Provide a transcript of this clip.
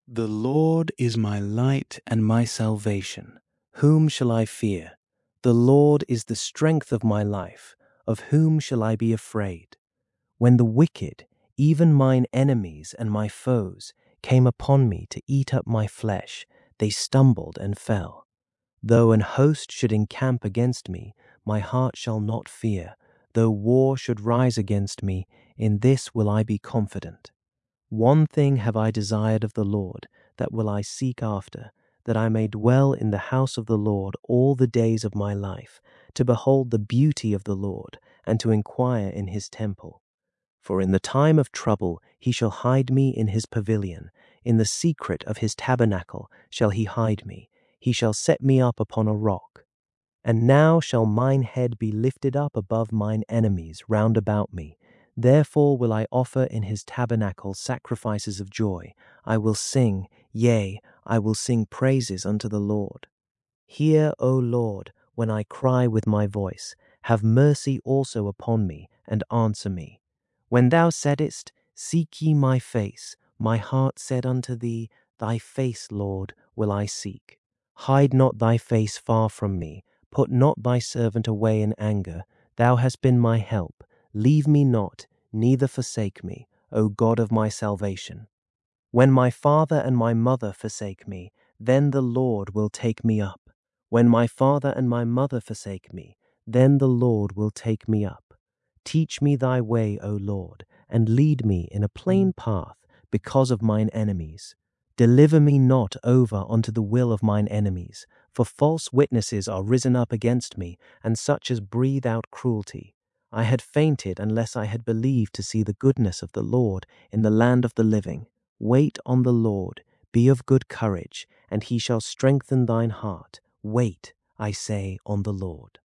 The Lord is my light and my salvation. Whom shall I fear? The Lord is the strength of my life. Of whom shall I be afraid? When the wicked, even mine enemies and my foes, came upon me to eat up my flesh, they stumbled and fell. Though an host should encamp against me, my heart shall not fear. Though war should rise against me, in this will I be confident. One thing have I desired of the Lord, that will I seek after, that I may dwell in the house of the Lord all the days of my life, to behold the beauty of the Lord, and to inquire in his temple. For in the time of trouble he shall hide me in his pavilion, in the secret of his tabernacle shall he hide me, he shall set me up upon a rock. And now shall mine head be lifted up above mine enemies round about me. Therefore will I offer in his tabernacle sacrifices of joy. I will sing, yea, I will sing praises unto the Lord. Hear, O Lord, when I cry with my voice. Have mercy also upon me, and answer me. When thou saidst, Seek ye my face, my heart said unto thee, Thy face, Lord, will I seek. Hide not thy face far from me. Put not thy servant away in anger. Thou hast been my help. Leave me not, neither forsake me, O God of my salvation. When my father and my mother forsake me, then the Lord will take me up. When my father and my mother forsake me, then the Lord will take me up. Teach me thy way, O Lord, and lead me in a plain path because of mine enemies. Deliver me not over unto the will of mine enemies, for false witnesses are risen up against me, and such as breathe out cruelty. I had fainted unless I had believed to see the goodness of the Lord in the land of the living. Wait on the Lord, be of good courage, and he shall strengthen thine heart. Wait, I say, on the Lord.